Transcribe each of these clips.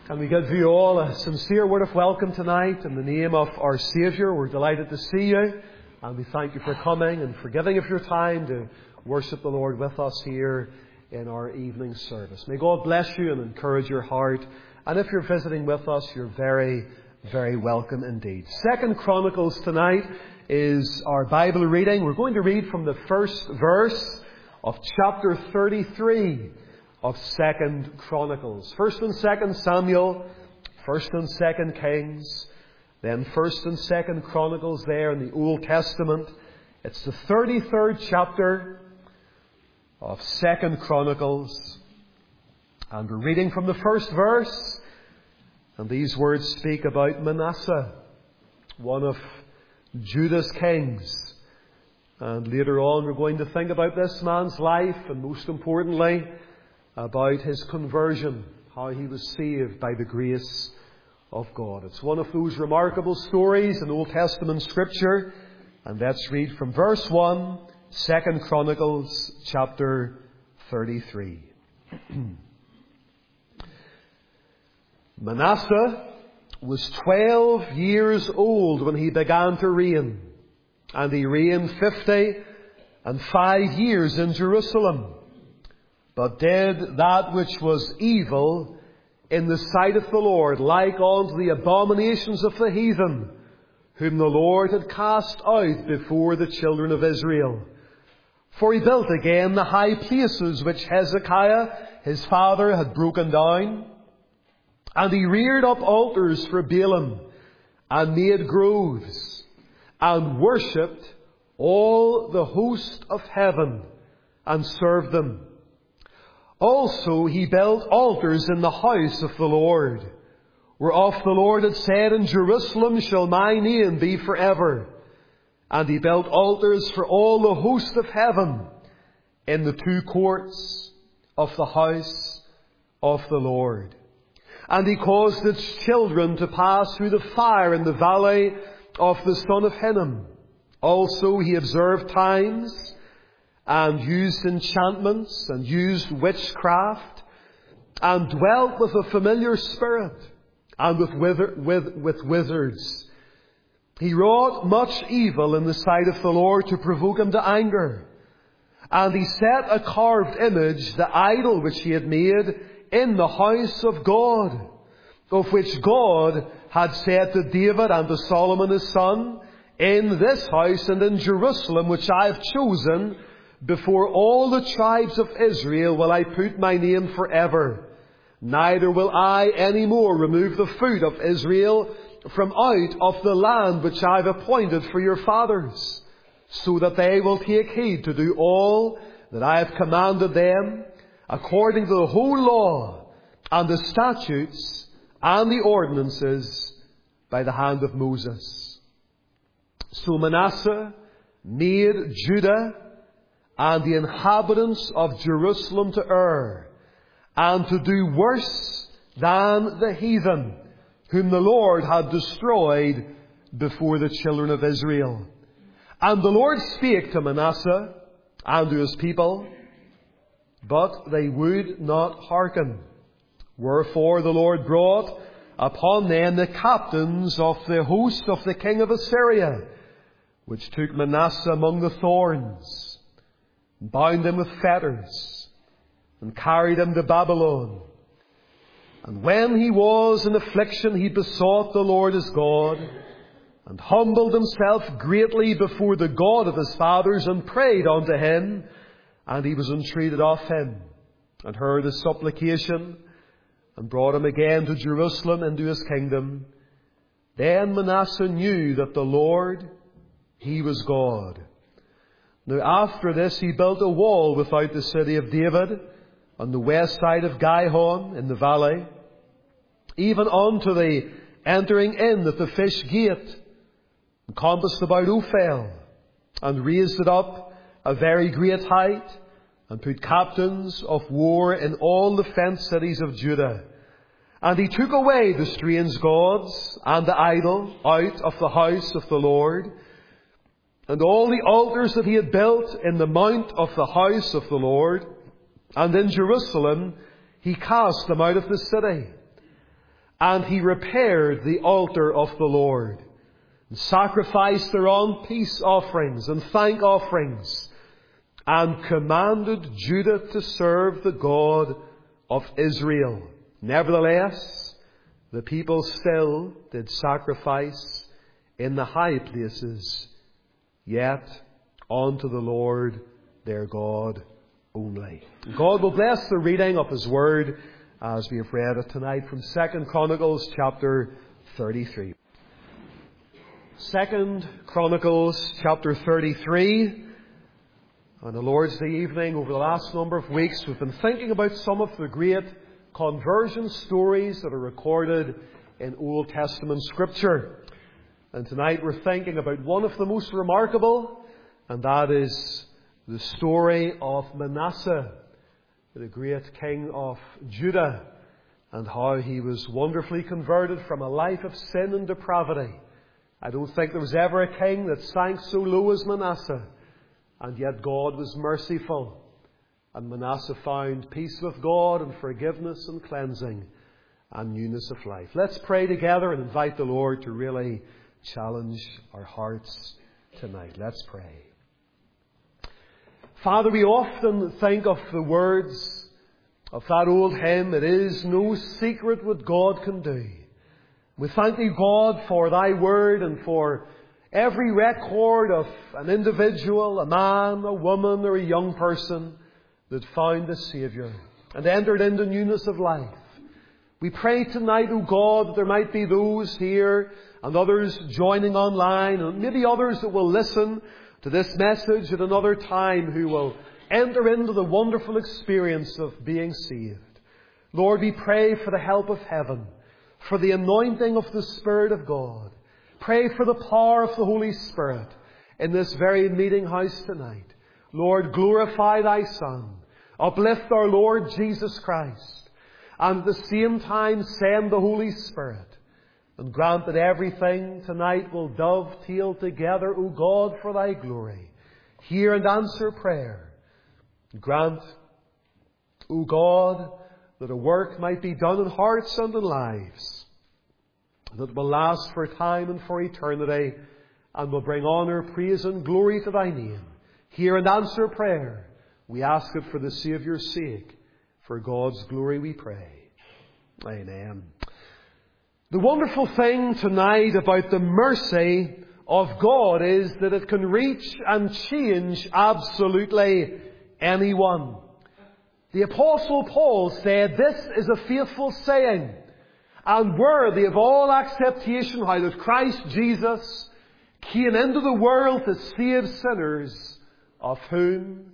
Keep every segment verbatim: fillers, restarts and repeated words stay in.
And we give you all a sincere word of welcome tonight in the name of our Saviour. We're delighted to see you, and we thank you for coming and for giving of your time to worship the Lord with us here in our evening service. May God bless you and encourage your heart. And if you're visiting with us, you're very, very welcome indeed. Second Chronicles tonight is our Bible reading. We're going to read from the first verse of chapter thirty-three of Second Chronicles. First and Second Samuel, First and Second Kings, then First and Second Chronicles there in the Old Testament. It's the thirty-third chapter of Second Chronicles. And we're reading from the first verse. And these words speak about Manasseh, one of Judah's kings. And later on we're going to think about this man's life, and most importantly, about his conversion, how he was saved by the grace of God. It's one of those remarkable stories in Old Testament Scripture. And let's read from verse one, Second Chronicles chapter thirty-three. Manasseh was twelve years old when he began to reign, and he reigned fifty and five years in Jerusalem, but did that which was evil in the sight of the Lord, like unto the abominations of the heathen, whom the Lord had cast out before the children of Israel. For he built again the high places which Hezekiah his father had broken down, and he reared up altars for Baalim, and made groves, and worshipped all the host of heaven, and served them. Also he built altars in the house of the Lord, whereof the Lord had said, In Jerusalem shall my name be forever. And he built altars for all the host of heaven in the two courts of the house of the Lord. And he caused its children to pass through the fire in the valley of the son of Hinnom. Also he observed times, and used enchantments, and used witchcraft, and dwelt with a familiar spirit, and with, wither, with, with wizards. He wrought much evil in the sight of the Lord to provoke him to anger. And he set a carved image, the idol which he had made, in the house of God, of which God had said to David and to Solomon his son, In this house and in Jerusalem which I have chosen, before all the tribes of Israel will I put my name forever. Neither will I any more remove the foot of Israel from out of the land which I have appointed for your fathers, so that they will take heed to do all that I have commanded them, according to the whole law and the statutes and the ordinances by the hand of Moses. So Manasseh made Judah and the inhabitants of Jerusalem to err, and to do worse than the heathen, whom the Lord had destroyed before the children of Israel. And the Lord spake to Manasseh and to his people, but they would not hearken. Wherefore the Lord brought upon them the captains of the host of the king of Assyria, which took Manasseh among the thorns, bound him with fetters, and carried him to Babylon. And when he was in affliction, he besought the Lord his God, and humbled himself greatly before the God of his fathers, and prayed unto him, and he was entreated of him, and heard his supplication, and brought him again to Jerusalem into his kingdom. Then Manasseh knew that the Lord, he was God. Now after this he built a wall without the city of David, on the west side of Gihon in the valley, even unto the entering in at the fish gate, encompassed about Ophel, and raised it up a very great height, and put captains of war in all the fenced cities of Judah. And he took away the strange gods and the idol out of the house of the Lord, and all the altars that he had built in the mount of the house of the Lord, and in Jerusalem, he cast them out of the city. And he repaired the altar of the Lord, and sacrificed thereon peace offerings and thank offerings, and commanded Judah to serve the God of Israel. Nevertheless, the people still did sacrifice in the high places, yet unto the Lord their God only. God will bless the reading of His Word as we have read it tonight from Second Chronicles chapter thirty-three. Second Chronicles chapter thirty-three. On the Lord's Day evening, over the last number of weeks, we've been thinking about some of the great conversion stories that are recorded in Old Testament Scripture. And tonight we're thinking about one of the most remarkable, and that is the story of Manasseh, the great king of Judah, and how he was wonderfully converted from a life of sin and depravity. I don't think there was ever a king that sank so low as Manasseh. And yet God was merciful, and Manasseh found peace with God and forgiveness and cleansing and newness of life. Let's pray together and invite the Lord to really challenge our hearts tonight. Let's pray. Father, we often think of the words of that old hymn, "It is no secret what God can do." We thank Thee, God, for Thy Word and for every record of an individual, a man, a woman, or a young person that found the Saviour and entered into newness of life. We pray tonight, O God, that there might be those here and others joining online, and maybe others that will listen to this message at another time who will enter into the wonderful experience of being saved. Lord, we pray for the help of heaven, for the anointing of the Spirit of God. Pray for the power of the Holy Spirit in this very meeting house tonight. Lord, glorify Thy Son. Uplift our Lord Jesus Christ. And at the same time send the Holy Spirit. And grant that everything tonight will dovetail together, O God, for Thy glory. Hear and answer prayer. Grant, O God, that a work might be done in hearts and in lives that will last for time and for eternity, and will bring honour, praise and glory to Thy name. Hear and answer prayer. We ask it for the Saviour's sake. For God's glory we pray. Amen. The wonderful thing tonight about the mercy of God is that it can reach and change absolutely anyone. The Apostle Paul said, "This is a faithful saying, and worthy of all acceptation, how that Christ Jesus came into the world to save sinners, of whom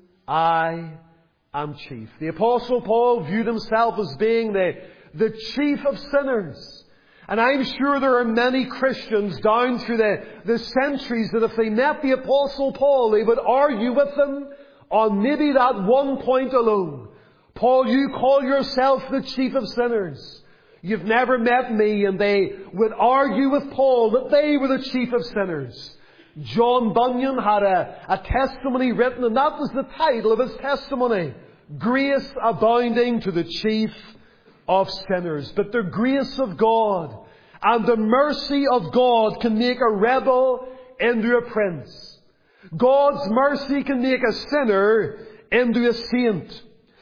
I am chief." The Apostle Paul viewed himself as being the, the chief of sinners. And I'm sure there are many Christians down through the, the centuries that if they met the Apostle Paul, they would argue with him on maybe that one point alone. "Paul, you call yourself the chief of sinners. You've never met me," and they would argue with Paul that they were the chief of sinners. John Bunyan had a, a testimony written, and that was the title of his testimony: "Grace abounding to the chief of sinners." But the grace of God and the mercy of God can make a rebel into a prince. God's mercy can make a sinner into a saint.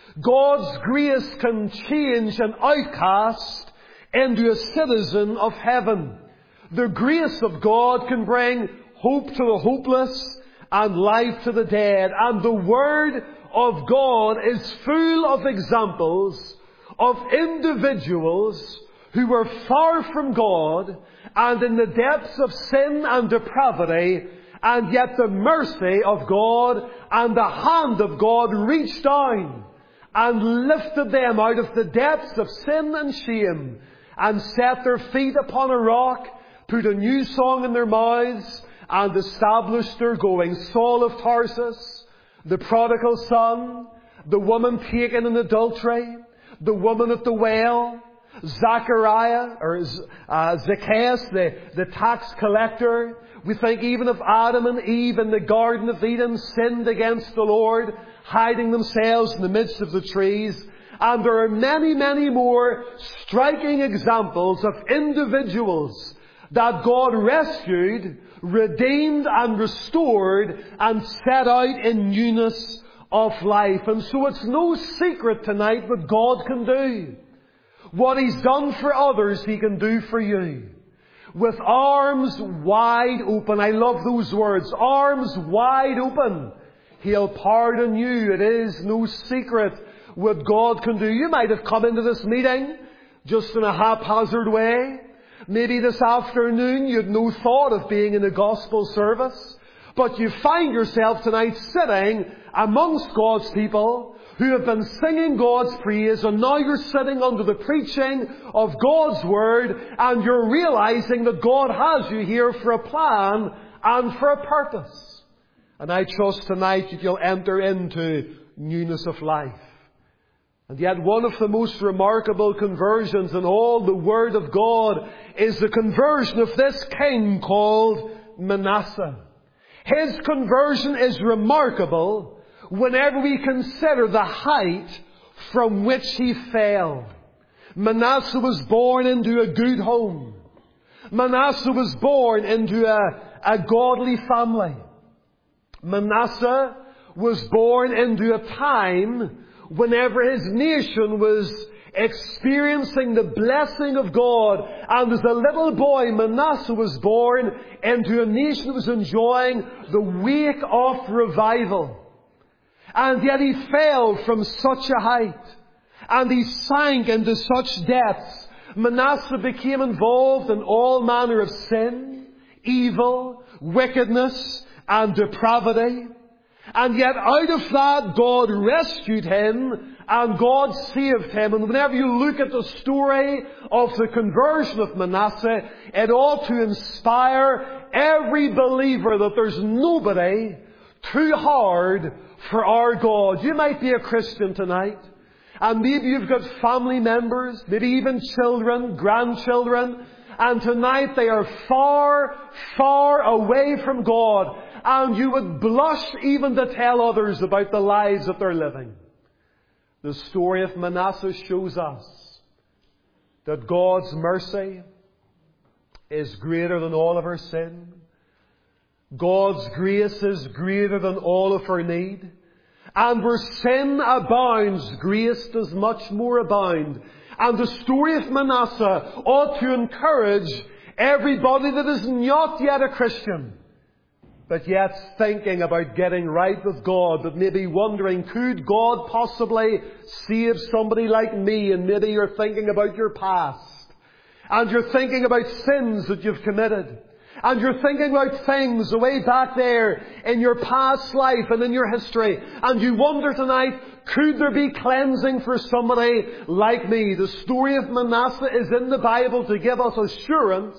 God's grace can change an outcast into a citizen of heaven. The grace of God can bring hope to the hopeless and life to the dead. And the Word of God is full of examples of individuals who were far from God and in the depths of sin and depravity, and yet the mercy of God and the hand of God reached down and lifted them out of the depths of sin and shame, and set their feet upon a rock, put a new song in their mouths, and established their going. Saul of Tarsus, the prodigal son, the woman taken in adultery, the woman at the well, Zachariah, or uh, Zacchaeus, the, the tax collector. We think even of Adam and Eve in the Garden of Eden, sinned against the Lord, hiding themselves in the midst of the trees. And there are many, many more striking examples of individuals that God rescued, redeemed and restored and set out in newness of life. And so it's no secret tonight what God can do. What He's done for others, He can do for you. With arms wide open. I love those words. Arms wide open. He'll pardon you. It is no secret what God can do. You might have come into this meeting just in a haphazard way. Maybe this afternoon you had no thought of being in a gospel service. But you find yourself tonight sitting amongst God's people who have been singing God's praise, and now you're sitting under the preaching of God's Word, and you're realizing that God has you here for a plan and for a purpose. And I trust tonight that you'll enter into newness of life. And yet one of the most remarkable conversions in all the Word of God is the conversion of this king called Manasseh. His conversion is remarkable whenever we consider the height from which he fell. Manasseh was born into a good home. Manasseh was born into a, a godly family. Manasseh was born into a time whenever his nation was experiencing the blessing of God. And as a little boy, Manasseh was born into a nation that was enjoying the wake of revival. And yet he fell from such a height, and he sank into such depths. Manasseh became involved in all manner of sin, evil, wickedness, and depravity. And yet out of that God rescued him, and God saved him. And whenever you look at the story of the conversion of Manasseh, it ought to inspire every believer that there's nobody too hard for our God. You might be a Christian tonight, and maybe you've got family members, maybe even children, grandchildren, and tonight they are far, far away from God, and you would blush even to tell others about the lives that they're living. The story of Manasseh shows us that God's mercy is greater than all of our sin. God's grace is greater than all of our need. And where sin abounds, grace does much more abound. And the story of Manasseh ought to encourage everybody that is not yet a Christian, but yet thinking about getting right with God, but maybe wondering, could God possibly save somebody like me? And maybe you're thinking about your past, and you're thinking about sins that you've committed. And you're thinking about things way back there in your past life and in your history. And you wonder tonight, could there be cleansing for somebody like me? The story of Manasseh is in the Bible to give us assurance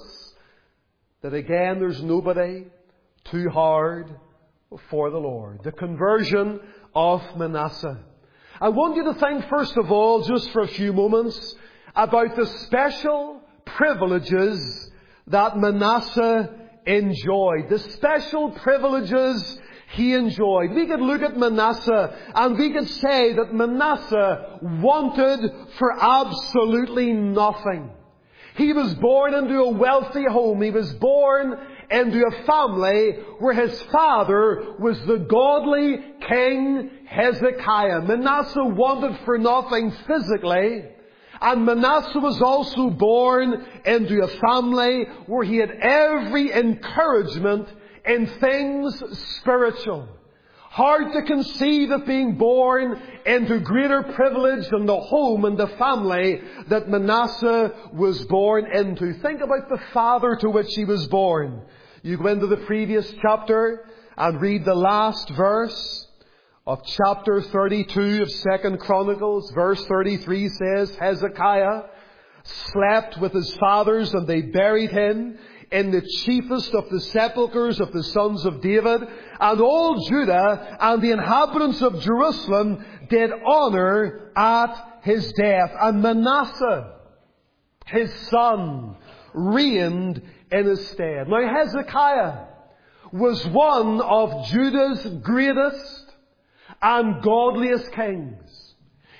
that again there's nobody too hard for the Lord. The conversion of Manasseh. I want you to think first of all, just for a few moments, about the special privileges that Manasseh enjoyed. The special privileges he enjoyed. We could look at Manasseh and we could say that Manasseh wanted for absolutely nothing. He was born into a wealthy home. He was born into a family where his father was the godly King Hezekiah. Manasseh wanted for nothing physically. And Manasseh was also born into a family where he had every encouragement in things spiritual. Hard to conceive of being born into greater privilege than the home and the family that Manasseh was born into. Think about the father to which he was born. You go into the previous chapter and read the last verse of chapter thirty-two of Second Chronicles. Verse thirty-three says, Hezekiah slept with his fathers, and they buried him in the chiefest of the sepulchres of the sons of David. And all Judah and the inhabitants of Jerusalem did honor at his death. And Manasseh, his son, reigned in his stead. Now Hezekiah was one of Judah's greatest and godliest kings.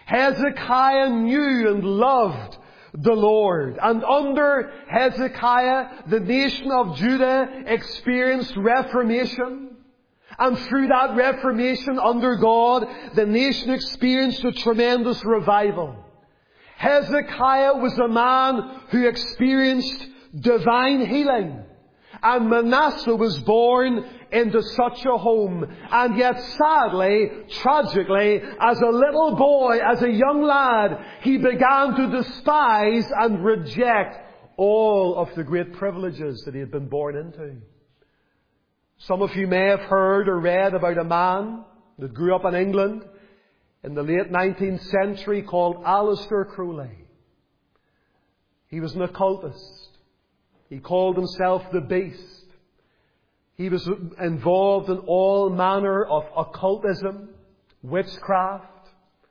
Hezekiah knew and loved the Lord. And under Hezekiah, the nation of Judah experienced reformation. And through that reformation under God, the nation experienced a tremendous revival. Hezekiah was a man who experienced divine healing. And Manasseh was born into such a home. And yet sadly, tragically, as a little boy, as a young lad, he began to despise and reject all of the great privileges that he had been born into. Some of you may have heard or read about a man that grew up in England in the late nineteenth century called Aleister Crowley. He was an occultist. He called himself the Beast. He was involved in all manner of occultism, witchcraft,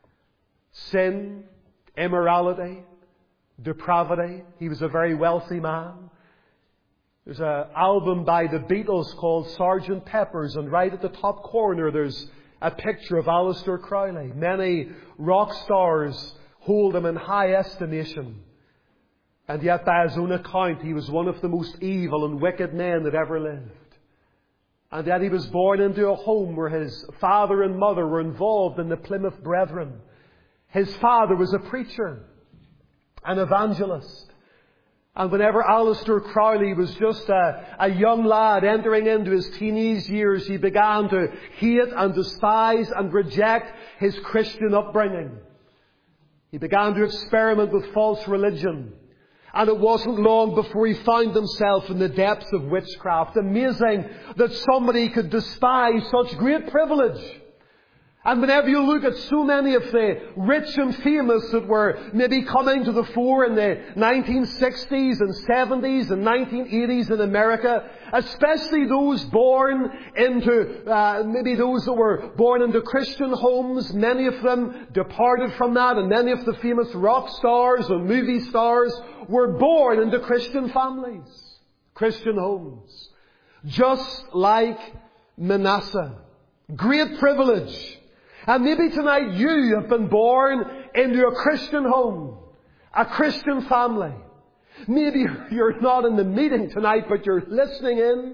sin, immorality, depravity. He was a very wealthy man. There's an album by the Beatles called Sergeant Pepper's, and right at the top corner there's a picture of Aleister Crowley. Many rock stars hold him in high estimation. And yet, by his own account, he was one of the most evil and wicked men that ever lived. And yet he was born into a home where his father and mother were involved in the Plymouth Brethren. His father was a preacher, an evangelist. And whenever Aleister Crowley was just a, a young lad entering into his teenage years, he began to hate and despise and reject his Christian upbringing. He began to experiment with false religion. And it wasn't long before he found himself in the depths of witchcraft. Amazing that somebody could despise such great privilege. And whenever you look at so many of the rich and famous that were maybe coming to the fore in the nineteen sixties and seventies and nineteen eighties in America, especially those born into, uh, maybe those that were born into Christian homes, many of them departed from that, and many of the famous rock stars and movie stars were born into Christian families, Christian homes. Just like Manasseh. Great privilege. And maybe tonight you have been born into a Christian home, a Christian family. Maybe you're not in the meeting tonight, but you're listening in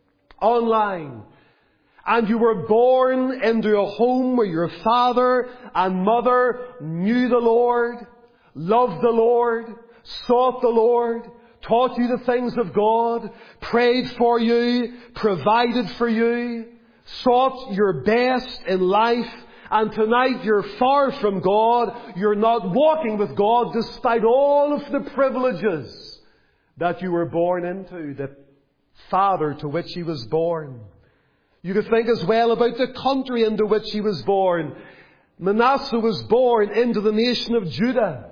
online. And you were born into a home where your father and mother knew the Lord, loved the Lord, sought the Lord, taught you the things of God, prayed for you, provided for you, sought your best in life. And tonight you're far from God. You're not walking with God despite all of the privileges that you were born into, the father to which he was born. You could think as well about the country into which he was born. Manasseh was born into the nation of Judah,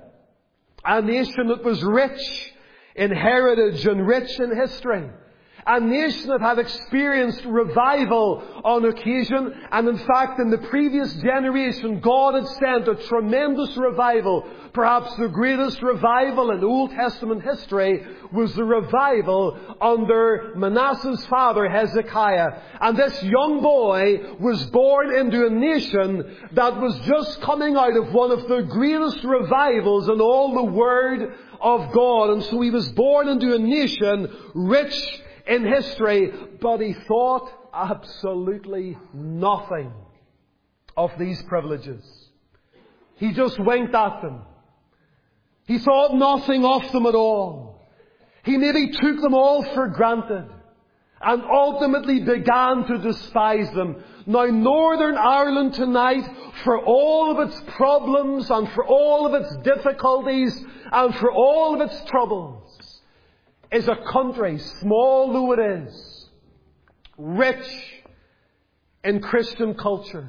a nation that was rich in heritage and rich in history. A nation that had experienced revival on occasion. And in fact, in the previous generation, God had sent a tremendous revival. Perhaps the greatest revival in Old Testament history was the revival under Manasseh's father, Hezekiah. And this young boy was born into a nation that was just coming out of one of the greatest revivals in all the Word of God. And so he was born into a nation rich in history, but he thought absolutely nothing of these privileges. He just winked at them. He thought nothing of them at all. He maybe took them all for granted and ultimately began to despise them. Now, Northern Ireland tonight, for all of its problems and for all of its difficulties and for all of its troubles, is a country, small though it is, rich in Christian culture,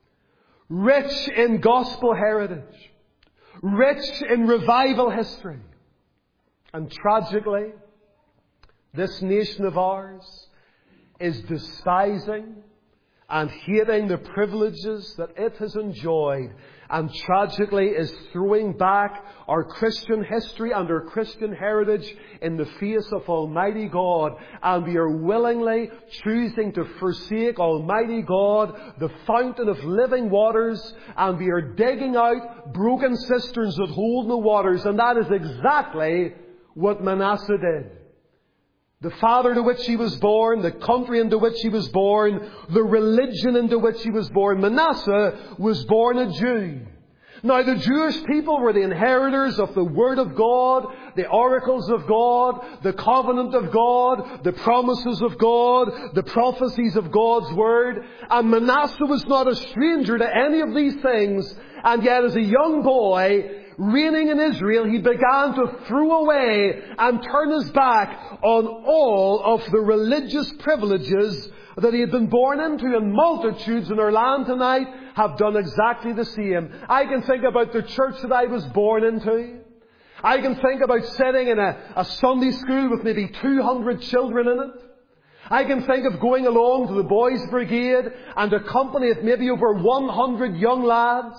rich in gospel heritage, rich in revival history. And tragically, this nation of ours is despising and hating the privileges that it has enjoyed, and tragically is throwing back our Christian history and our Christian heritage in the face of Almighty God. And we are willingly choosing to forsake Almighty God, the fountain of living waters, and we are digging out broken cisterns that hold no waters. And that is exactly what Manasseh did. The father to which he was born, the country into which he was born, the religion into which he was born. Manasseh was born a Jew. Now, the Jewish people were the inheritors of the Word of God, the oracles of God, the covenant of God, the promises of God, the prophecies of God's Word. And Manasseh was not a stranger to any of these things. And yet, as a young boy, reigning in Israel, he began to throw away and turn his back on all of the religious privileges that he had been born into. And multitudes in our land tonight have done exactly the same. I can think about the church that I was born into. I can think about sitting in a, a Sunday school with maybe two hundred children in it. I can think of going along to the boys' brigade and a company of maybe over one hundred young lads,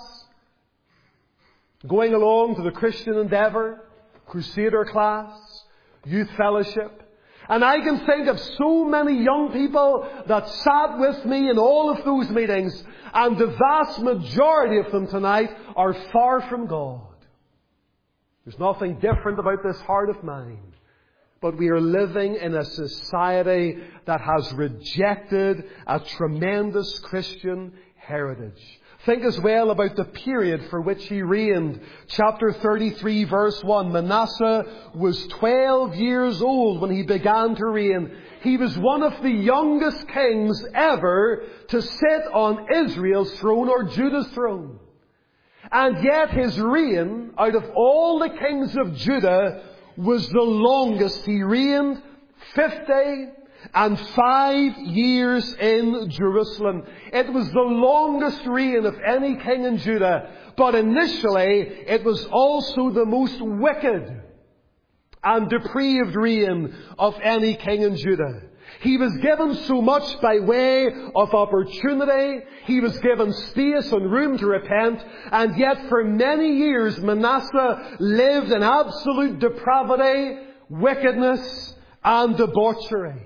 going along to the Christian Endeavour, Crusader class, youth fellowship. And I can think of so many young people that sat with me in all of those meetings, and the vast majority of them tonight are far from God. There's nothing different about this heart of mine. But we are living in a society that has rejected a tremendous Christian heritage. Think as well about the period for which he reigned. Chapter thirty-three, verse one. Manasseh was twelve years old when he began to reign. He was one of the youngest kings ever to sit on Israel's throne or Judah's throne. And yet his reign, out of all the kings of Judah, was the longest. He reigned fifty and five years in Jerusalem. It was the longest reign of any king in Judah. But initially, it was also the most wicked and depraved reign of any king in Judah. He was given so much by way of opportunity. He was given space and room to repent. And yet for many years, Manasseh lived in absolute depravity, wickedness, and debauchery.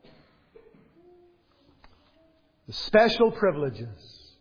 The special privileges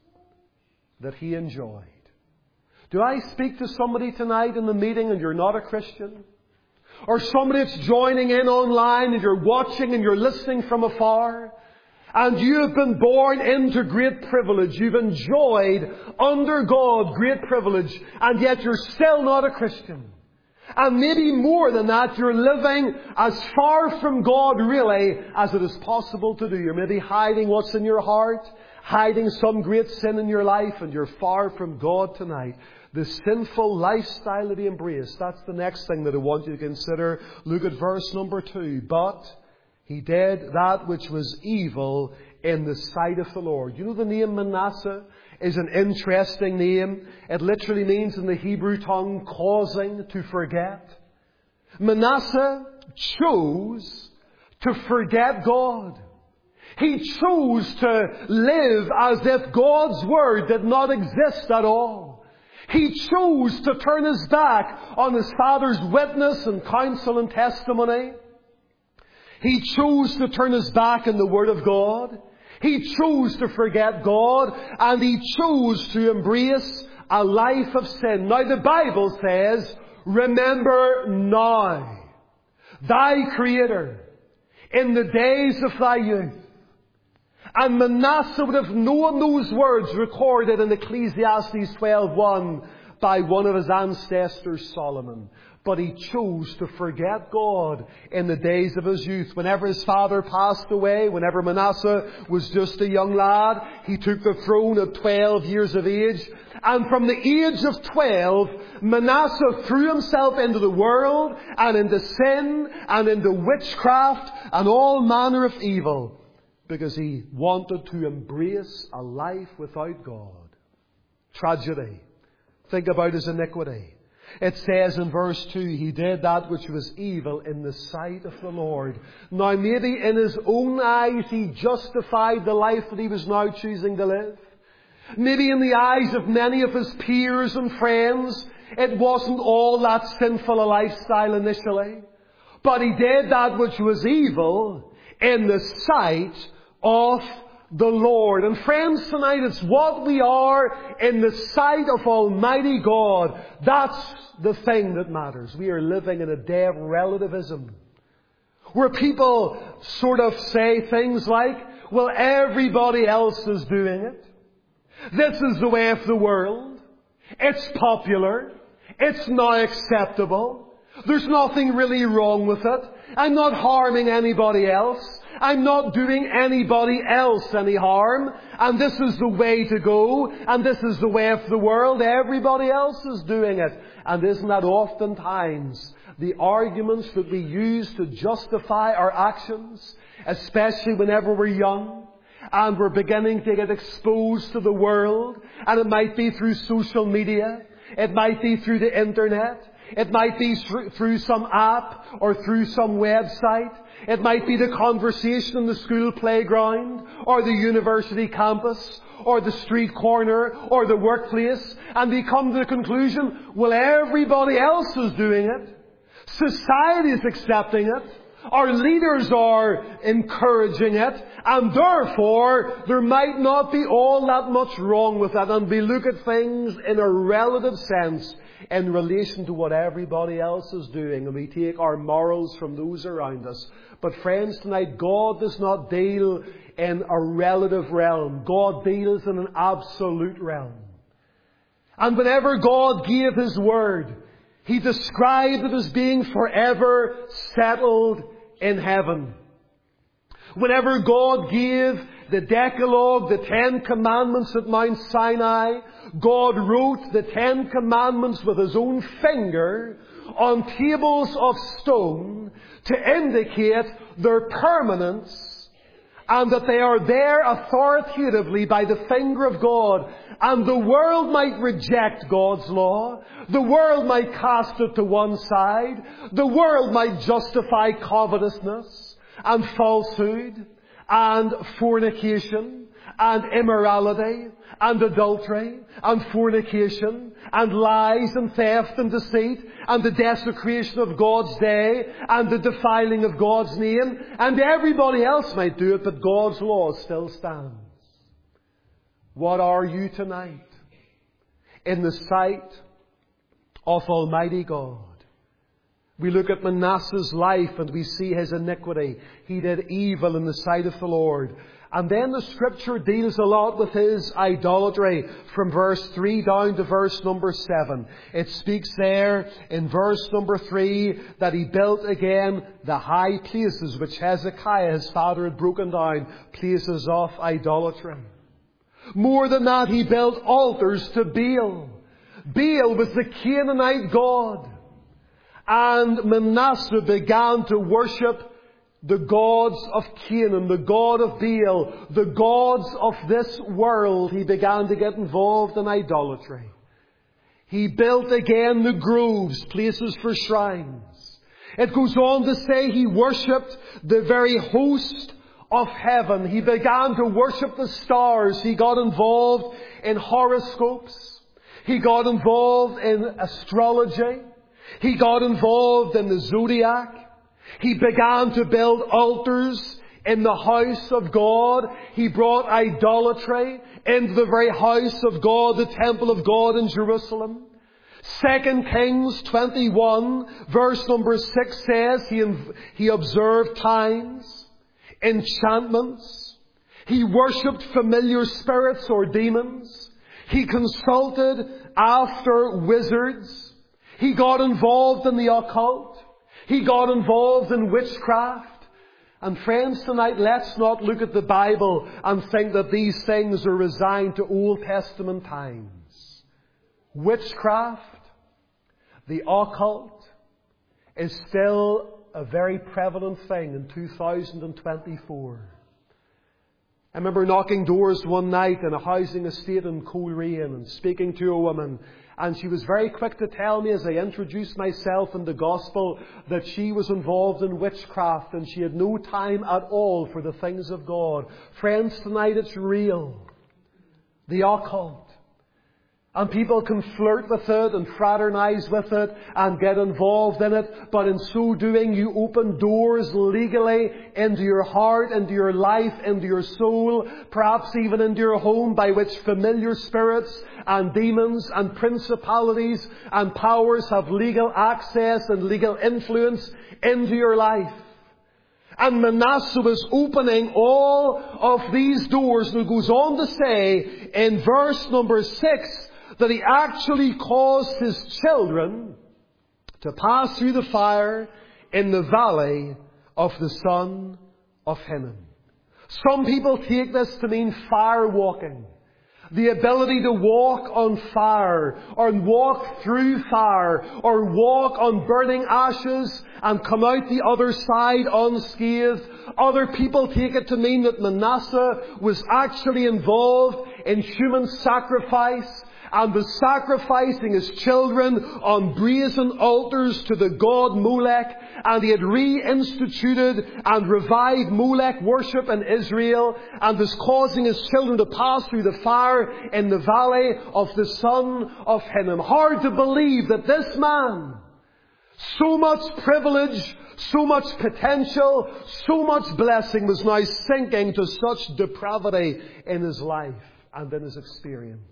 that he enjoyed. Do I speak to somebody tonight in the meeting and you're not a Christian? Or somebody that's joining in online and you're watching and you're listening from afar? And you have been born into great privilege. You've enjoyed under God great privilege. And yet you're still not a Christian. And maybe more than that, you're living as far from God really as it is possible to do. You're maybe hiding what's in your heart, hiding some great sin in your life, and you're far from God tonight. The sinful lifestyle that he embraced, that's the next thing that I want you to consider. Look at verse number two. But he did that which was evil in the sight of the Lord. You know, the name Manasseh is an interesting name. It literally means in the Hebrew tongue, causing to forget. Manasseh chose to forget God. He chose to live as if God's Word did not exist at all. He chose to turn his back on his father's witness and counsel and testimony. He chose to turn his back on the Word of God. He chose to forget God, and he chose to embrace a life of sin. Now the Bible says, remember now thy Creator in the days of thy youth. And Manasseh would have known those words recorded in Ecclesiastes twelve one by one of his ancestors, Solomon. But he chose to forget God in the days of his youth. Whenever his father passed away, whenever Manasseh was just a young lad, he took the throne at twelve years of age. And from the age of twelve, Manasseh threw himself into the world and into sin and into witchcraft and all manner of evil, because he wanted to embrace a life without God. Tragedy. Think about his iniquity. It says in verse two, he did that which was evil in the sight of the Lord. Now maybe in his own eyes he justified the life that he was now choosing to live. Maybe in the eyes of many of his peers and friends, it wasn't all that sinful a lifestyle initially. But he did that which was evil in the sight of the Lord. And friends, tonight it's what we are in the sight of Almighty God. That's the thing that matters. We are living in a day of relativism, where people sort of say things like, well, everybody else is doing it. This is the way of the world. It's popular. It's now acceptable. There's nothing really wrong with it. I'm not harming anybody else. I'm not doing anybody else any harm. And this is the way to go. And this is the way of the world. Everybody else is doing it. And isn't that oftentimes the arguments that we use to justify our actions, especially whenever we're young and we're beginning to get exposed to the world? And it might be through social media. It might be through the internet. It might be through some app or through some website. It might be the conversation in the school playground or the university campus or the street corner or the workplace. And we come to the conclusion, well, everybody else is doing it. Society is accepting it. Our leaders are encouraging it. And therefore, there might not be all that much wrong with that. And we look at things in a relative sense in relation to what everybody else is doing. And we take our morals from those around us. But friends, tonight, God does not deal in a relative realm. God deals in an absolute realm. And whenever God gave His Word, He described it as being forever settled in heaven. Whenever God gave the Decalogue, the Ten Commandments at Mount Sinai, God wrote the Ten Commandments with His own finger on tables of stone to indicate their permanence and that they are there authoritatively by the finger of God. And the world might reject God's law. The world might cast it to one side. The world might justify covetousness and falsehood and fornication and immorality and adultery and fornication and lies and theft and deceit and the desecration of God's day and the defiling of God's name. And everybody else might do it, but God's law still stands. What are you tonight in the sight of Almighty God? We look at Manasseh's life and we see his iniquity. He did evil in the sight of the Lord. And then the Scripture deals a lot with his idolatry from verse three down to verse number seven. It speaks there in verse number three that he built again the high places which Hezekiah his father had broken down, places of idolatry. More than that, he built altars to Baal. Baal was the Canaanite god. And Manasseh began to worship the gods of Canaan, the god of Baal, the gods of this world. He began to get involved in idolatry. He built again the groves, places for shrines. It goes on to say he worshipped the very host of heaven. He began to worship the stars. He got involved in horoscopes. He got involved in astrology. He got involved in the zodiac. He began to build altars in the house of God. He brought idolatry into the very house of God, the temple of God in Jerusalem. Second Kings twenty-one, verse number six says he, he observed times, enchantments. He worshipped familiar spirits or demons. He consulted after wizards. He got involved in the occult. He got involved in witchcraft. And friends, tonight, let's not look at the Bible and think that these things are resigned to Old Testament times. Witchcraft, the occult, is still a very prevalent thing in two thousand twenty-four. I remember knocking doors one night in a housing estate in Coleraine and speaking to a woman, and she was very quick to tell me as I introduced myself in the gospel that she was involved in witchcraft and she had no time at all for the things of God. Friends, tonight it's real. The occult. And people can flirt with it and fraternize with it and get involved in it. But in so doing, you open doors legally into your heart, into your life, into your soul, perhaps even into your home, by which familiar spirits and demons and principalities and powers have legal access and legal influence into your life. And Manasseh was opening all of these doors. And it goes on to say in verse number six, that he actually caused his children to pass through the fire in the valley of the son of Hinnom. Some people take this to mean fire walking. The ability to walk on fire, or walk through fire, or walk on burning ashes and come out the other side unscathed. Other people take it to mean that Manasseh was actually involved in human sacrifice, and was sacrificing his children on brazen altars to the god Molech. And he had reinstituted and revived Molech worship in Israel, and was causing his children to pass through the fire in the valley of the son of Hinnom. Hard to believe that this man, so much privilege, so much potential, so much blessing, was now sinking to such depravity in his life and in his experience.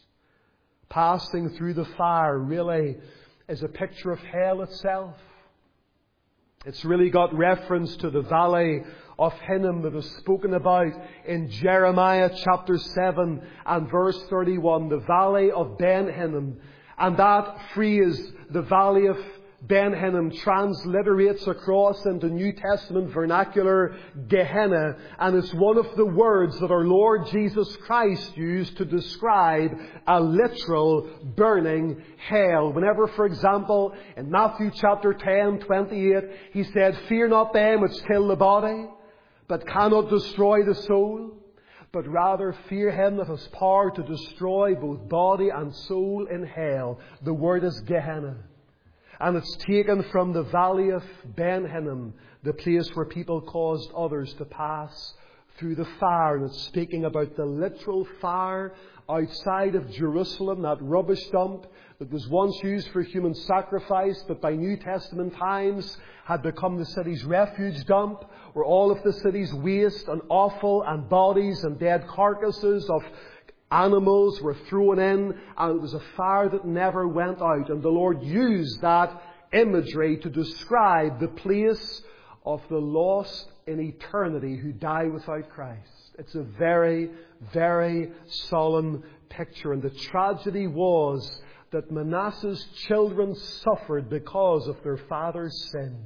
Passing through the fire really is a picture of hell itself. It's really got reference to the valley of Hinnom that is spoken about in Jeremiah chapter seven and verse thirty-one. The valley of Ben Hinnom. And that phrase, the valley of Ben Hinnom, transliterates across into New Testament vernacular Gehenna, and it's one of the words that our Lord Jesus Christ used to describe a literal burning hell. Whenever, for example, in Matthew chapter ten, twenty-eight, he said, "Fear not them which kill the body, but cannot destroy the soul, but rather fear him that has power to destroy both body and soul in hell." The word is Gehenna. And it's taken from the valley of Ben Hinnom, the place where people caused others to pass through the fire. And it's speaking about the literal fire outside of Jerusalem, that rubbish dump that was once used for human sacrifice, but by New Testament times had become the city's refuge dump, where all of the city's waste and offal and bodies and dead carcasses of animals were thrown in, and it was a fire that never went out. And the Lord used that imagery to describe the place of the lost in eternity who die without Christ. It's a very, very solemn picture. And the tragedy was that Manasseh's children suffered because of their father's sin.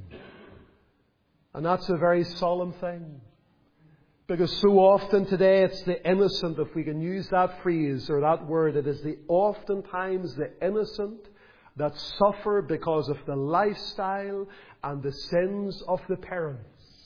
And that's a very solemn thing. Because so often today it's the innocent, if we can use that phrase or that word, it is the oftentimes the innocent that suffer because of the lifestyle and the sins of the parents.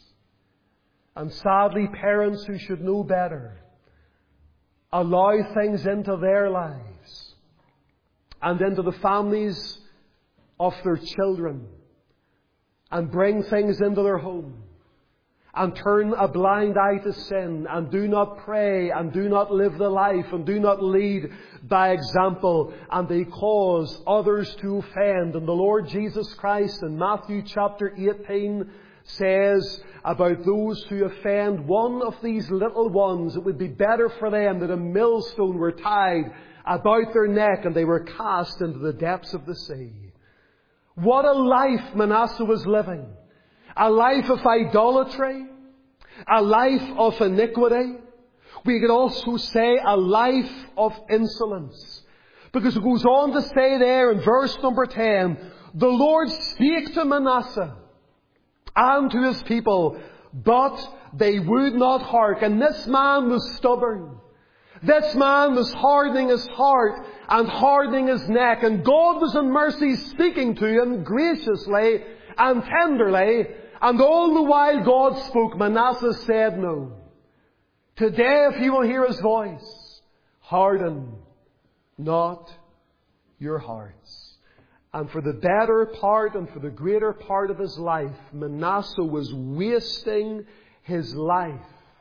And sadly, parents who should know better allow things into their lives and into the families of their children and bring things into their home and turn a blind eye to sin and do not pray and do not live the life and do not lead by example, and they cause others to offend. And the Lord Jesus Christ in Matthew chapter eighteen says about those who offend one of these little ones, it would be better for them that a millstone were tied about their neck and they were cast into the depths of the sea. What a life Manasseh was living. A life of idolatry, a life of iniquity. We could also say a life of insolence. Because it goes on to say there in verse number ten, the Lord spake to Manasseh and to his people, but they would not heark. And this man was stubborn. This man was hardening his heart and hardening his neck. And God was in mercy speaking to him graciously and tenderly. And all the while God spoke, Manasseh said no. Today, if you will hear His voice, harden not your hearts. And for the better part and for the greater part of his life, Manasseh was wasting his life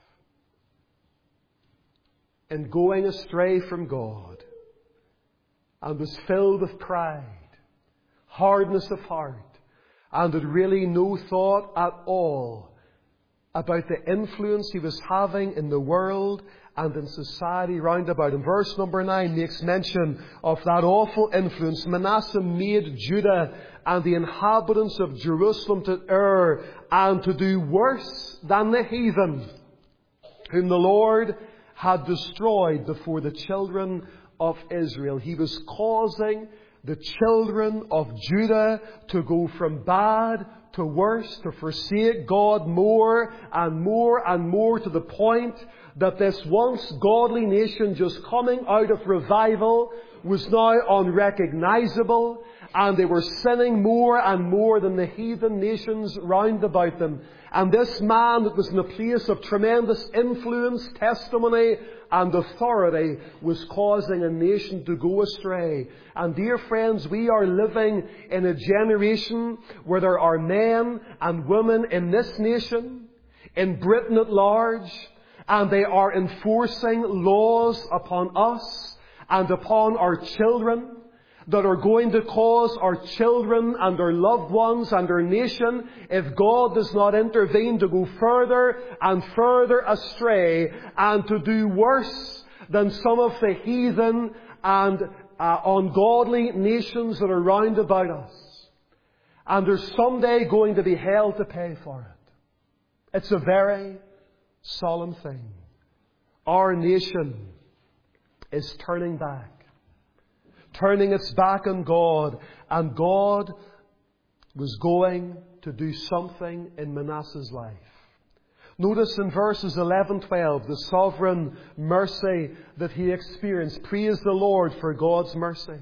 in going astray from God, and was filled with pride, hardness of heart, and had really no thought at all about the influence he was having in the world and in society round about. And verse number nine makes mention of that awful influence. Manasseh made Judah and the inhabitants of Jerusalem to err and to do worse than the heathen, whom the Lord had destroyed before the children of Israel. He was causing the children of Judah to go from bad to worse, to forsake God more and more and more, to the point that this once godly nation just coming out of revival was now unrecognizable, and they were sinning more and more than the heathen nations round about them. And this man that was in a place of tremendous influence, testimony and authority was causing a nation to go astray. And dear friends, we are living in a generation where there are men and women in this nation, in Britain at large, and they are enforcing laws upon us and upon our children that are going to cause our children and our loved ones and our nation, if God does not intervene, to go further and further astray and to do worse than some of the heathen and uh, ungodly nations that are round about us. And there's someday going to be hell to pay for it. It's a very solemn thing. Our nation is turning back. Turning its back on God. And God was going to do something in Manasseh's life. Notice in verses eleven to twelve the sovereign mercy that he experienced. Praise the Lord for God's mercy.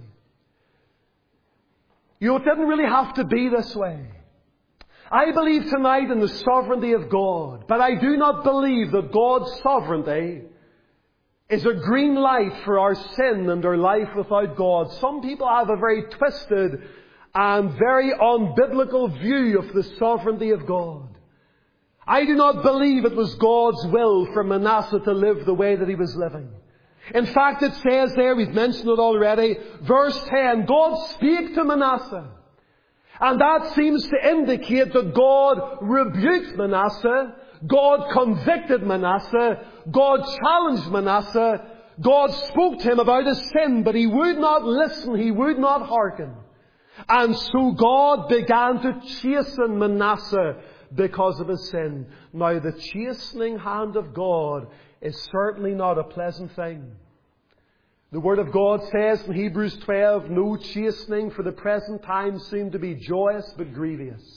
You know, it didn't really have to be this way. I believe tonight in the sovereignty of God, but I do not believe that God's sovereignty is a green light for our sin and our life without God. Some people have a very twisted and very unbiblical view of the sovereignty of God. I do not believe it was God's will for Manasseh to live the way that he was living. In fact, it says there, we've mentioned it already, verse ten, God spake to Manasseh. And that seems to indicate that God rebuked Manasseh, God convicted Manasseh, God challenged Manasseh, God spoke to him about his sin, but he would not listen, he would not hearken. And so God began to chasten Manasseh because of his sin. Now, the chastening hand of God is certainly not a pleasant thing. The Word of God says in Hebrews twelve, no chastening for the present time seemed to be joyous but grievous.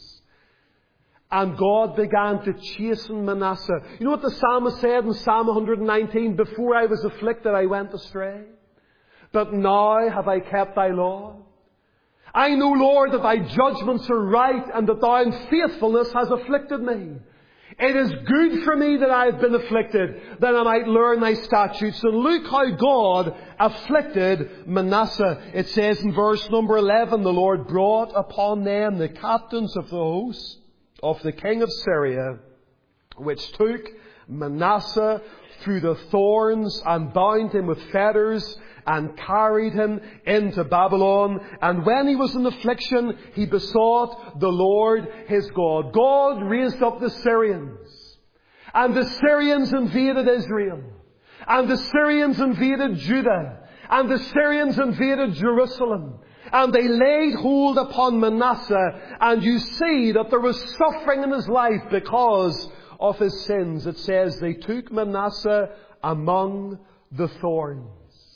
And God began to chasten Manasseh. You know what the psalmist said in Psalm one nineteen? Before I was afflicted, I went astray. But now have I kept thy law. I know, Lord, that thy judgments are right, and that thou in faithfulness hast afflicted me. It is good for me that I have been afflicted, that I might learn thy statutes. And look how God afflicted Manasseh. It says in verse number eleven, the Lord brought upon them the captains of the host of the king of Syria, which took Manasseh through the thorns and bound him with fetters and carried him into Babylon. And when he was in affliction, he besought the Lord his God. God raised up the Syrians, and the Syrians invaded Israel, and the Syrians invaded Judah, and the Syrians invaded Jerusalem. And they laid hold upon Manasseh, and you see that there was suffering in his life because of his sins. It says they took Manasseh among the thorns.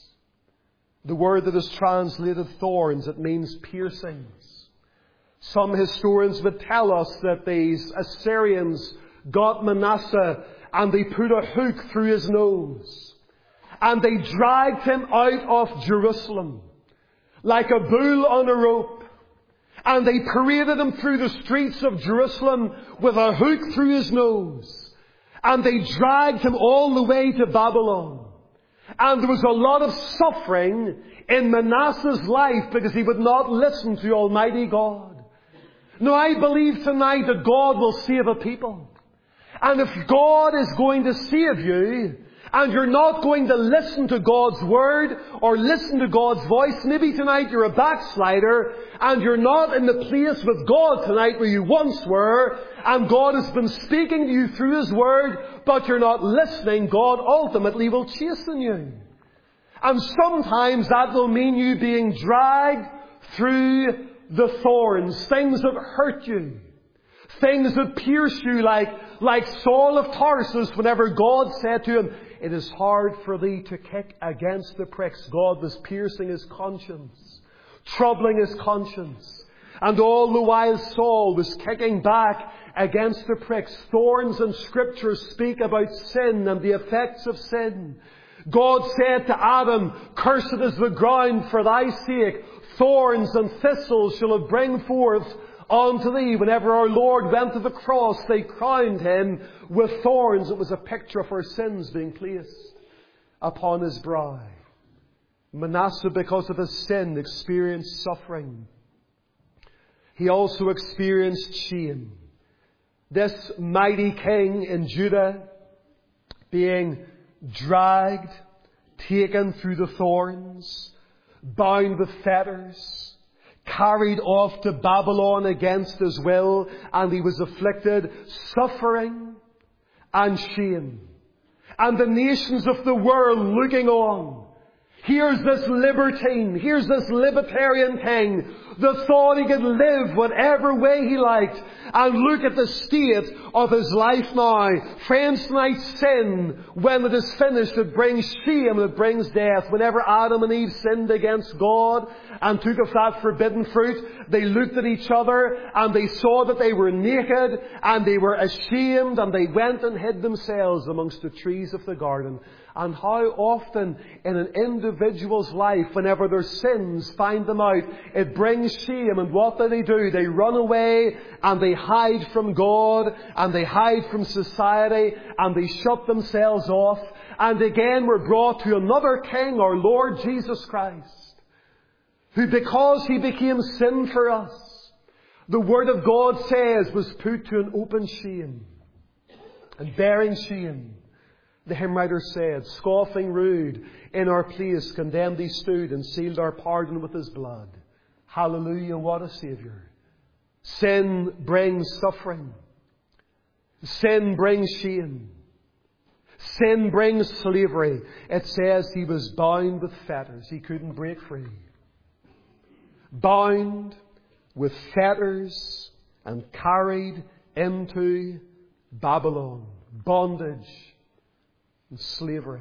The word that is translated thorns, it means piercings. Some historians would tell us that these Assyrians got Manasseh and they put a hook through his nose, and they dragged him out of Jerusalem like a bull on a rope. And they paraded him through the streets of Jerusalem with a hook through his nose. And they dragged him all the way to Babylon. And there was a lot of suffering in Manasseh's life because he would not listen to Almighty God. Now I believe tonight that God will save a people. And if God is going to save you, and you're not going to listen to God's Word or listen to God's voice, maybe tonight you're a backslider and you're not in the place with God tonight where you once were, and God has been speaking to you through His Word, but you're not listening, God ultimately will chasten you. And sometimes that will mean you being dragged through the thorns, things that hurt you, things that pierce you, like, like Saul of Tarsus whenever God said to him, "It is hard for thee to kick against the pricks." God was piercing his conscience, troubling his conscience. And all the while Saul was kicking back against the pricks. Thorns in Scripture speak about sin and the effects of sin. God said to Adam, "Cursed is the ground for thy sake. Thorns and thistles shall it bring forth unto thee." Whenever our Lord went to the cross, they crowned him with thorns. It was a picture of our sins being placed upon his brow. Manasseh, because of his sin, experienced suffering. He also experienced shame. This mighty king in Judah being dragged, taken through the thorns, bound with fetters, carried off to Babylon against his will, and he was afflicted, suffering and shame. And the nations of the world looking on. Here's this libertine, here's this libertarian king that thought he could live whatever way he liked. And look at the state of his life now. Friends, tonight, sin, when it is finished, it brings shame and it brings death. Whenever Adam and Eve sinned against God and took of that forbidden fruit, they looked at each other and they saw that they were naked and they were ashamed, and they went and hid themselves amongst the trees of the garden. And how often in an individual's life, whenever their sins find them out, it brings shame. And what do they do? They run away and they hide from God and they hide from society and they shut themselves off. And again we're brought to another king, our Lord Jesus Christ, who, because he became sin for us, the Word of God says, was put to an open shame. And bearing shame, the hymn writer said, "Scoffing rude, in our place condemned he stood, and sealed our pardon with his blood." Hallelujah, what a Saviour. Sin brings suffering. Sin brings shame. Sin brings slavery. It says he was bound with fetters. He couldn't break free. Bound with fetters and carried into Babylon. Bondage and slavery.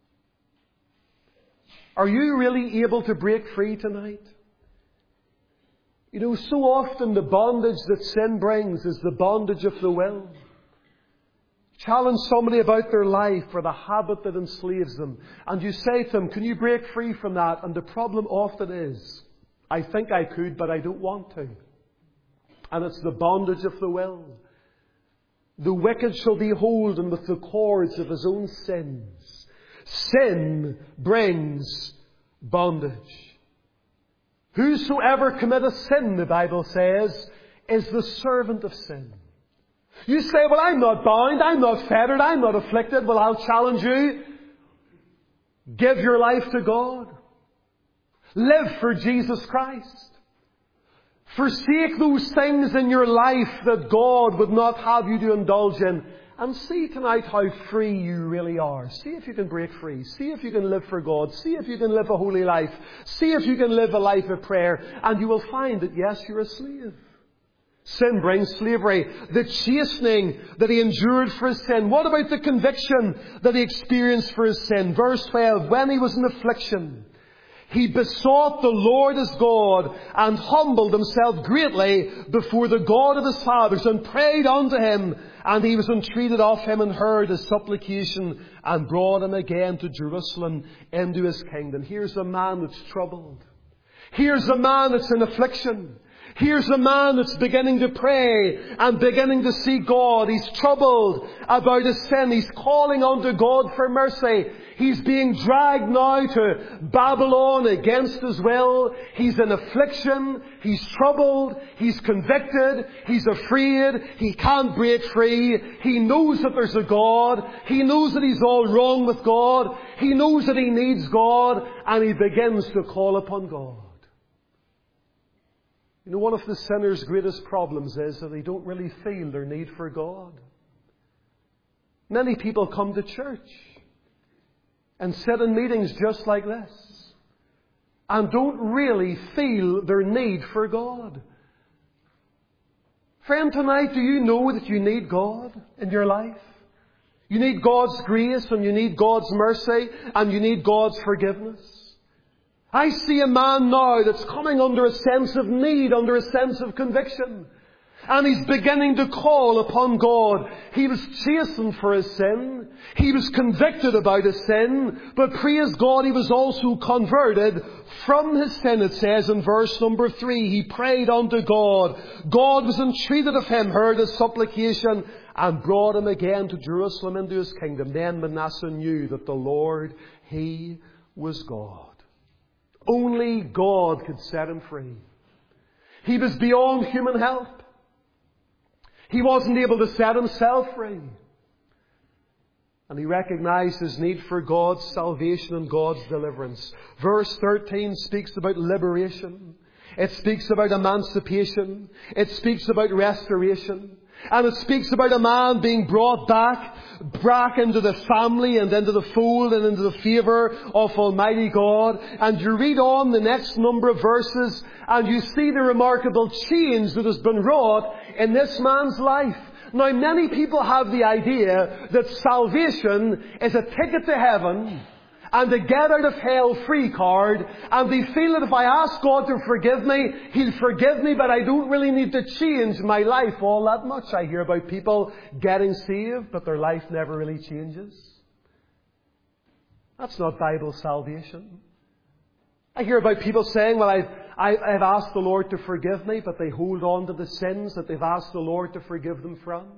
Are you really able to break free tonight? You know, so often the bondage that sin brings is the bondage of the will. Challenge somebody about their life or the habit that enslaves them, and you say to them, "Can you break free from that?" And the problem often is, "I think I could, but I don't want to." And it's the bondage of the will. The wicked shall be holden with the cords of his own sins. Sin brings bondage. Whosoever committeth sin, the Bible says, is the servant of sin. You say, "Well, I'm not bound, I'm not fettered, I'm not afflicted." Well, I'll challenge you. Give your life to God. Live for Jesus Christ. Forsake those things in your life that God would not have you to indulge in. And see tonight how free you really are. See if you can break free. See if you can live for God. See if you can live a holy life. See if you can live a life of prayer. And you will find that, yes, you're a slave. Sin brings slavery. The chastening that he endured for his sin. What about the conviction that he experienced for his sin? Verse twelve, "When he was in affliction, he besought the Lord his God, and humbled himself greatly before the God of his fathers, and prayed unto him. And he was entreated of him, and heard his supplication, and brought him again to Jerusalem into his kingdom." Here's a man that's troubled. Here's a man that's in affliction. Here's a man that's beginning to pray and beginning to see God. He's troubled about his sin. He's calling unto God for mercy. He's being dragged now to Babylon against his will. He's in affliction. He's troubled. He's convicted. He's afraid. He can't break free. He knows that there's a God. He knows that he's all wrong with God. He knows that he needs God. And he begins to call upon God. You know, one of the sinner's greatest problems is that they don't really feel their need for God. Many people come to church and sit in meetings just like this and don't really feel their need for God. Friend, tonight, do you know that you need God in your life? You need God's grace, and you need God's mercy, and you need God's forgiveness. I see a man now that's coming under a sense of need, under a sense of conviction. And he's beginning to call upon God. He was chastened for his sin. He was convicted about his sin. But praise God, he was also converted from his sin, it says in verse number three. He prayed unto God. God was entreated of him, heard his supplication, and brought him again to Jerusalem into his kingdom. Then Manasseh knew that the Lord, he was God. Only God could set him free. He was beyond human help. He wasn't able to set himself free. And he recognized his need for God's salvation and God's deliverance. Verse thirteen speaks about liberation. It speaks about emancipation. It speaks about restoration. And it speaks about a man being brought back, back into the family and into the fold and into the favour of Almighty God. And you read on the next number of verses and you see the remarkable change that has been wrought in this man's life. Now, many people have the idea that salvation is a ticket to heaven and a get out of hell free card, and they feel that if I ask God to forgive me, He'll forgive me, but I don't really need to change my life all that much. I hear about people getting saved, but their life never really changes. That's not Bible salvation. I hear about people saying, well, I've, I've asked the Lord to forgive me, but they hold on to the sins that they've asked the Lord to forgive them from.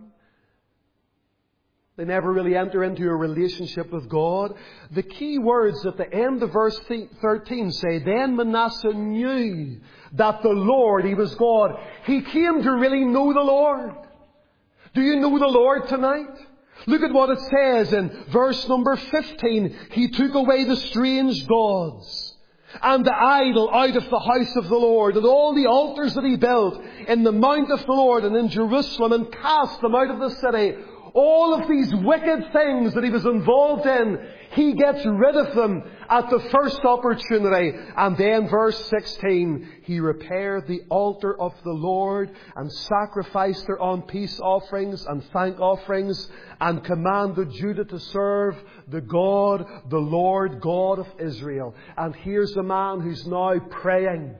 They never really enter into a relationship with God. The key words at the end of verse thirteen say, then Manasseh knew that the Lord, he was God. He came to really know the Lord. Do you know the Lord tonight? Look at what it says in verse number fifteen. He took away the strange gods and the idol out of the house of the Lord, and all the altars that he built in the mount of the Lord and in Jerusalem, and cast them out of the city. All of these wicked things that he was involved in, he gets rid of them at the first opportunity. And then verse sixteen, he repaired the altar of the Lord and sacrificed thereon peace offerings and thank offerings, and commanded Judah to serve the God, the Lord God of Israel. And here's a man who's now praying.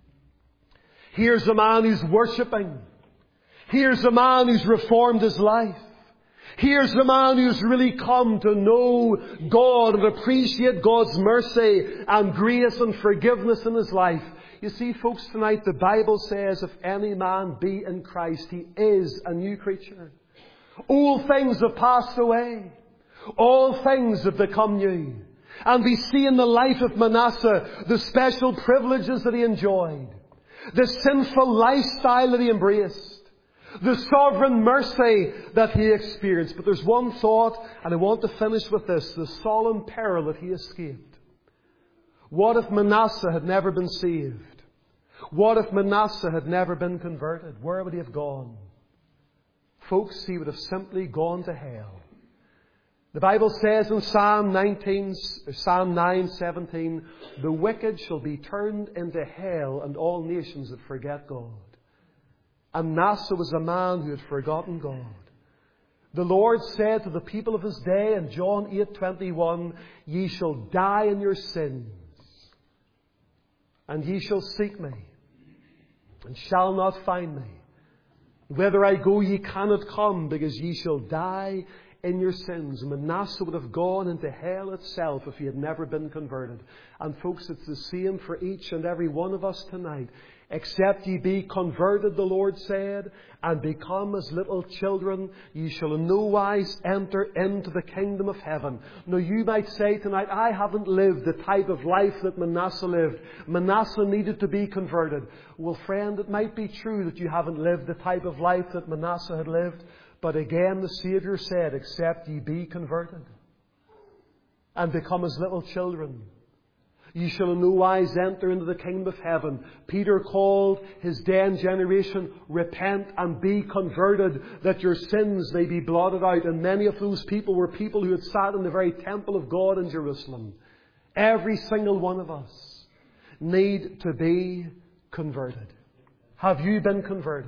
Here's a man who's worshipping. Here's a man who's reformed his life. Here's the man who's really come to know God and appreciate God's mercy and grace and forgiveness in his life. You see, folks, tonight the Bible says, if any man be in Christ, he is a new creature. All things have passed away. All things have become new. And we see in the life of Manasseh the special privileges that he enjoyed, the sinful lifestyle that he embraced, the sovereign mercy that he experienced. But there's one thought, and I want to finish with this, the solemn peril that he escaped. What if Manasseh had never been saved? What if Manasseh had never been converted? Where would he have gone? Folks, he would have simply gone to hell. The Bible says in Psalm nineteen, Psalm nine seventeen, the wicked shall be turned into hell, and all nations that forget God. And Manasseh was a man who had forgotten God. The Lord said to the people of his day in John eight twenty-one, ye shall die in your sins, and ye shall seek me, and shall not find me. Whither I go ye cannot come, because ye shall die in your sins. Manasseh would have gone into hell itself if he had never been converted. And folks, it's the same for each and every one of us tonight. Except ye be converted, the Lord said, and become as little children, ye shall in no wise enter into the kingdom of heaven. Now you might say tonight, I haven't lived the type of life that Manasseh lived. Manasseh needed to be converted. Well, friend, it might be true that you haven't lived the type of life that Manasseh had lived. But again, the Saviour said, except ye be converted and become as little children, ye shall in no wise enter into the kingdom of heaven. Peter called his then generation, repent and be converted, that your sins may be blotted out. And many of those people were people who had sat in the very temple of God in Jerusalem. Every single one of us need to be converted. Have you been converted?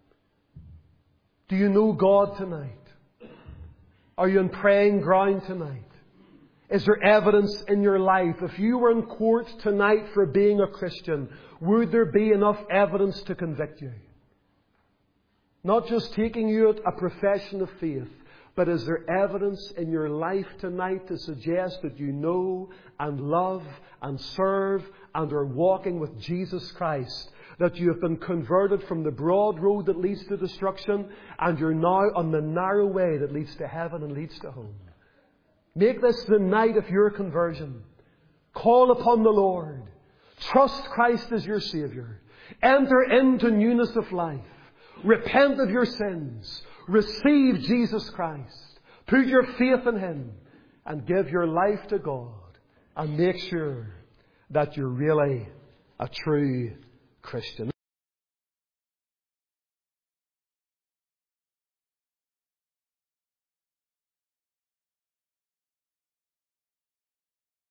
Do you know God tonight? Are you in praying ground tonight? Is there evidence in your life? If you were in court tonight for being a Christian, would there be enough evidence to convict you? Not just taking you at a profession of faith, but is there evidence in your life tonight to suggest that you know and love and serve and are walking with Jesus Christ? That you have been converted from the broad road that leads to destruction and you're now on the narrow way that leads to heaven and leads to home. Make this the night of your conversion. Call upon the Lord. Trust Christ as your Saviour. Enter into newness of life. Repent of your sins. Receive Jesus Christ. Put your faith in Him and give your life to God. And make sure that you're really a true Christian.